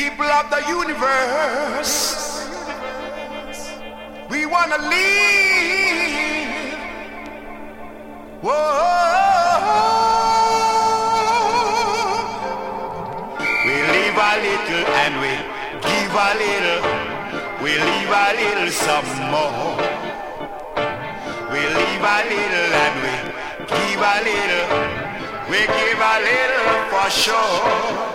People of the universe, we wanna live. Whoa. We live a little and we give a little. We live a little some more. We live a little and we give a little. We give a little for sure.